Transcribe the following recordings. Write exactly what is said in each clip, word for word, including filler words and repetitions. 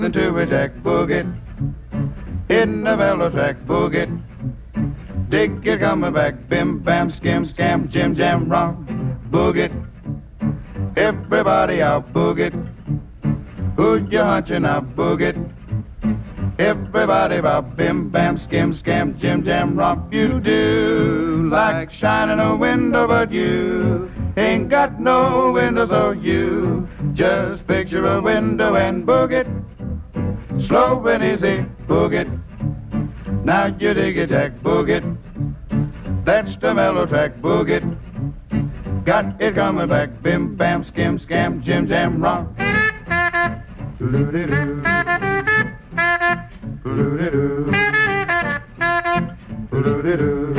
nothing to it, Jack. Boogie in the mellow track. Boogie, dig it coming back. Bim bam skim scam jim jam romp. Boogie, everybody out. Boogie, who you hunching out? Boogie, everybody about. Bim bam skim scam jim jam romp. You do like shining a window, but you ain't got no windows, oh you. Just picture a window and boogie, slow and easy, boogie. Now you dig it, Jack. Boogie, that's the mellow track. Boogie, got it coming back. Bim bam skim scam jim jam romp. Doo-doo-doo-doo. Doo-doo-doo-doo. Doo-doo-doo-doo.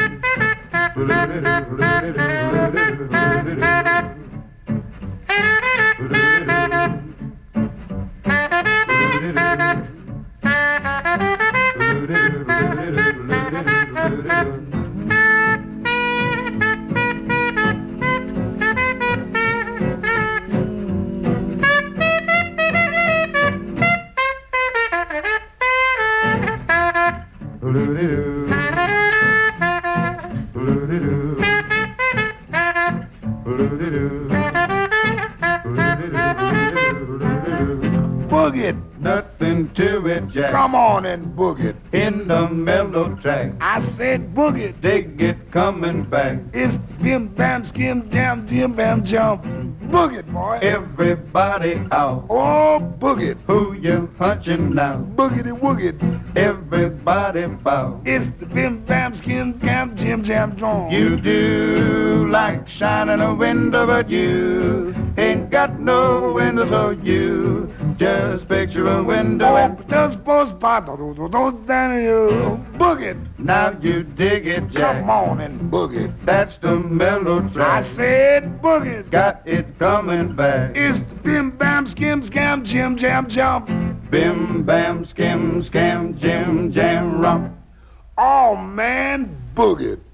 Boogie, nothing to it, Jack. come on and boogie. In the mellow track, I said boogie. dig it coming back. It's bim bam skim jam jim bam jump. Boogie, boy. Everybody out. Oh, boogie. Who you hunching now? Boogity woogie. Everybody bow. It's the bim bam skim jam jim jam drum. You do like shining a window, but you ain't got no windows, so you just picture a window and just post by those down you. Boogie. now you dig it, Jack. Come on and boogie. That's the mellow track. I said boogie. Got it coming back. It's the bim bam skim scam jim jam jump. Bim bam skim scam jim jam romp. Oh man, boogie.